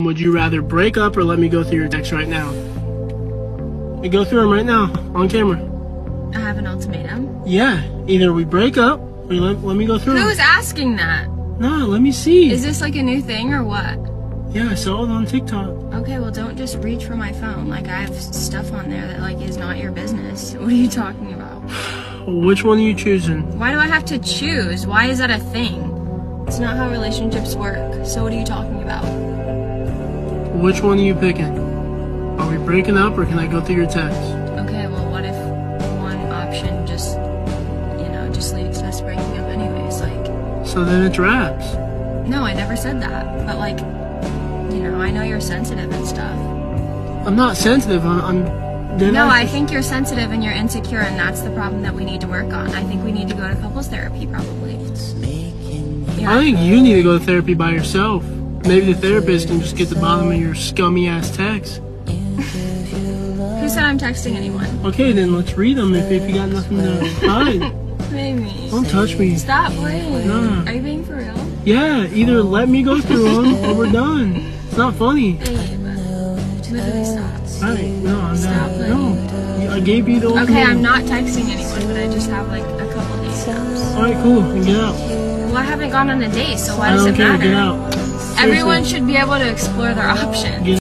would you rather break up or let me go through your texts right now? We go through them right now, on camera. I have an ultimatum? Yeah, either we break up or let me go through them. Who's asking that? No, let me see. Is this like a new thing or what? Yeah, I saw it on TikTok. Okay, well don't just reach for my phone. Like I have stuff on there that like is not your business. What are you talking about? Which one are you choosing? Why do I have to choose? Why is that a thing? It's not how relationships work. So what are you talking about? Which one are you picking? Are we breaking up or can I go through your texts? Okay, well what if one option just, just leads to us breaking up anyways? Like. So then it's wraps. No, I never said that. But like, I know you're sensitive and stuff. I'm not sensitive. I think you're sensitive and you're insecure, and that's the problem that we need to work on. I think we need to go to couples therapy, probably. I think you need to go to therapy by yourself. Maybe the therapist can just get to the bottom of your scummy ass texts. Who said I'm texting anyone? Okay, then let's read them if you got nothing to hide. Maybe. Don't touch me. Stop playing. Nah. Are you being for real? Yeah, either let me go through them or we're done. It's not funny. Hey, literally stop. Alright, no, I'm Stop not. playing. No, I gave you the ultimatum. Okay, I'm not texting anyone, but I just have like a couple date steps. Alright, cool. Then get out. Well, I haven't gone on a date, so why I does don't it care. matter? Get out. Everyone Seriously. should be able to explore their options.